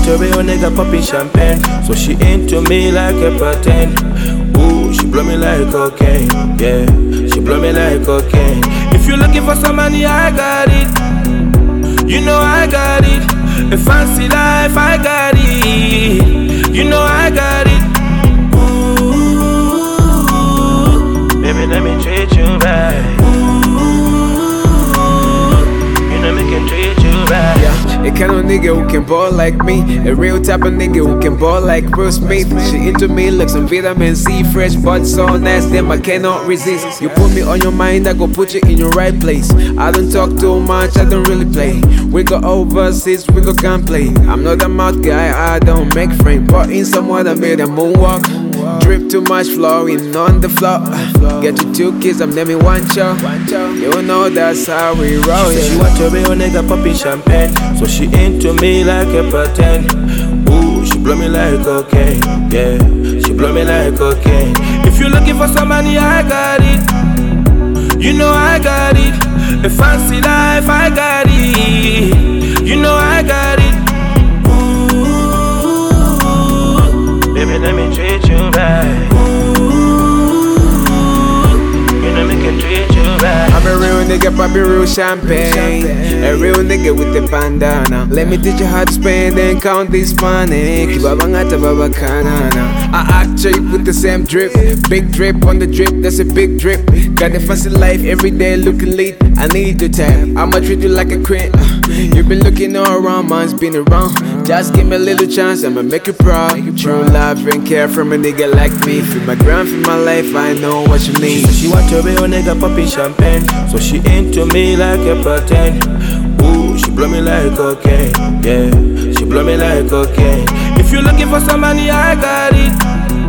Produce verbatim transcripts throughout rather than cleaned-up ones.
want a real nigga popping champagne, so she into me like a pretend. Ooh, she blow me like cocaine, yeah. She blow me like cocaine. If you're looking for some money, I got it. You know I got it. A fancy life, I got it. You know I got it. Ooh, baby, let me treat you right. You know me can treat you right. Yeah, a kind of nigga who can ball like me. A real type of nigga who can ball like Will Smith. She into me like some vitamin C. Fresh but so nice, them I cannot resist. You put me on your mind, I go put you in your right place. I don't talk too much, I don't really play. We go overseas, we go can't play. I'm not a mouth guy, I don't make frame. But in someone that made a moonwalk. Drip too much flowing on the floor. Get you two kids, I'm naming one child. You know that's how we roll. She, she want a real nigga popping champagne, so she into me like a pretend. Ooh, she blow me like cocaine, yeah. She blow me like cocaine. If you're looking for some money, I got it. You know I got it. A fancy life, I got it. You know I got it. Ooh, baby, let me treat you right. You know me can treat you right. I'm a real nigga, poppin' real champagne. A real nigga with the bandana. Let me teach you how to spend and count this money. Kibabangata babakanana. I actually put the same drip. Big drip on the drip, that's a big drip. Got the fancy life every day looking lit. I need your time, I'ma treat you like a queen. uh, You've been looking all around, mine's been around. Just give me a little chance, I'ma make you proud. True love and care from a nigga like me. Feel my ground, feel my life, I know what you need. She, she want a real nigga popping champagne, so she into me like a pretend. Ooh, she blow me like cocaine, yeah. She blow me like cocaine. If you're looking for some money, I got it.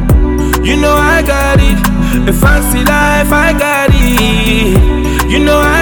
You know I got it. A fancy life, I got it. You know I